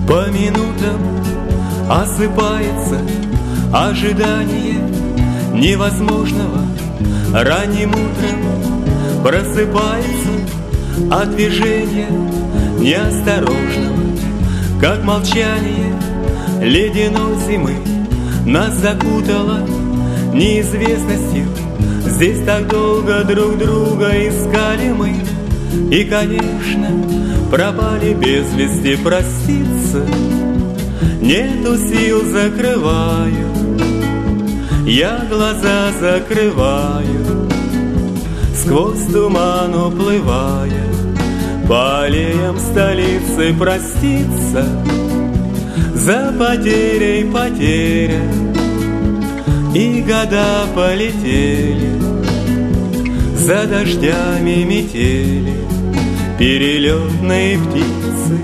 По минутам осыпается ожидание невозможного. Ранним утром просыпается от движения неосторожного, как молчание ледяной зимы нас закутало неизвестностью. Здесь так долго друг друга искали мы, и, конечно, пропали без вести. Проститься нету сил, закрываю, я глаза закрываю, сквозь туман уплывая, по аллеям столицы. Проститься за потерей потеря, и года полетели за дождями метели перелетные птицы.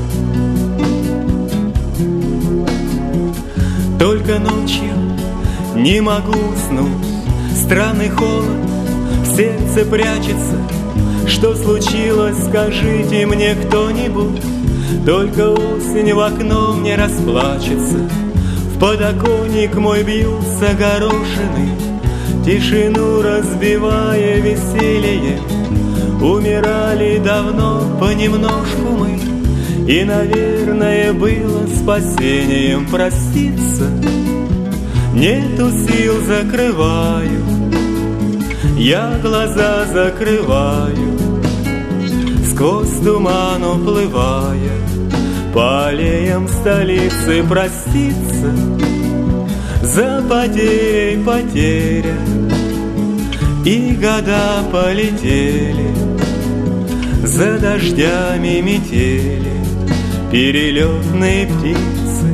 Только ночью не могу уснуть, странный холод в сердце прячется. Что случилось, скажите мне кто-нибудь. Только осень в окно мне расплачется. В подоконник мой бьются горошины, тишину разбивая веселье. Умирали давно понемножку мы, и, наверное, было спасением. Проститься нету сил, закрываю, я глаза закрываю, сквозь туман уплывая, по аллеям столицы. Проститься за потерей потеря, и года полетели за дождями метели перелетные птицы.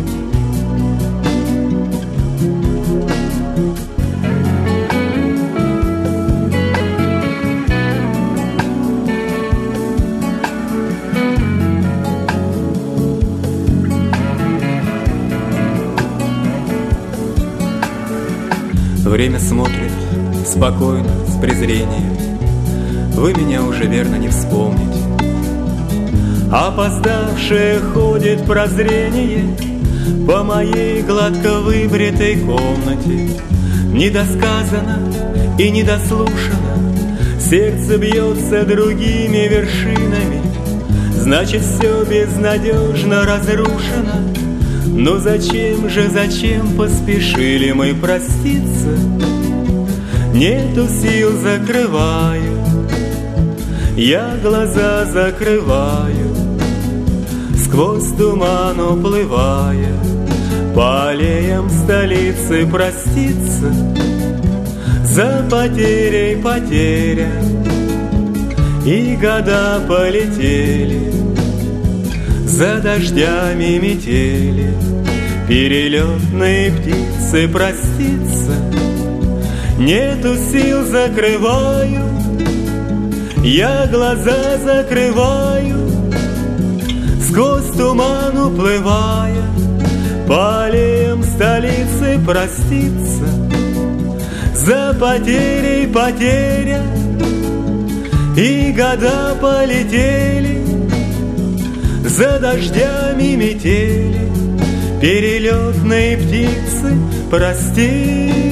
Время смотрит спокойно, с презрением. Вы меня уже верно не вспомните. Опоздавшее ходит прозрение по моей гладко выбритой комнате. Недосказано и недослушано, сердце бьется другими вершинами. Значит, все безнадежно разрушено. Но зачем поспешили мы? Проститься нету сил, закрываю, я глаза закрываю, сквозь туман уплывая, по аллеям столицы. Проститься за потерей потеря, и года полетели за дождями метели перелетные птицы. Проститься нету сил, закрываю, я глаза закрываю, сквозь туман уплывая, по аллеям столицы. Проститься за потерей потеря, и года полетели за дождями метели перелетные птицы. Прости.